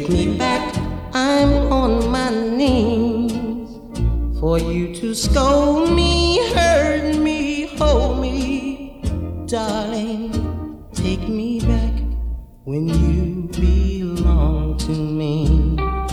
Take me back, I'm on my knees. For you to scold me, hurt me, hold me. Darling, take me back when you belong to me.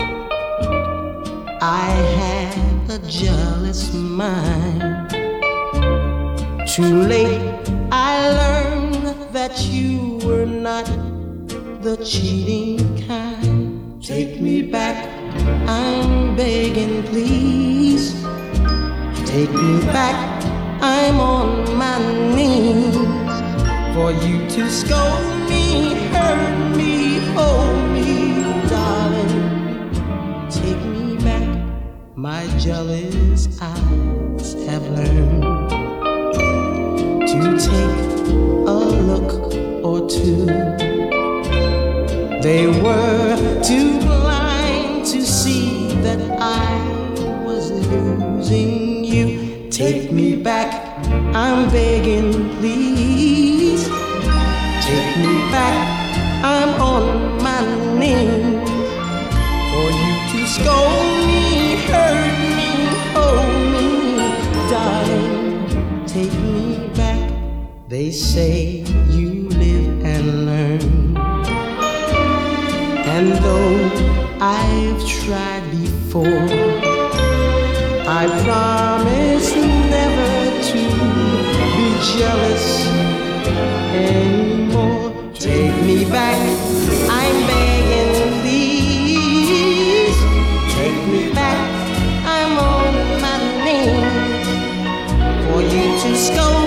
I had a jealous mind. Too late I learned that you were not the cheating kind. Take me back, I'm begging please. Take me back, I'm on my knees. For you to scold me, hurt me, hold me, darling. Take me back, my jealous eyes have learned to take a look or two. They were too blind to see that I was losing you. Take me back, I'm begging please. Take me back, I'm on my knees. For you to scold me, hurt me, hold me, darling, take me back. They say you live and learn, and though I've tried before, I promise never to be jealous anymore. Take me back, I'm begging please. Take me back, I'm on my knees. For you to scold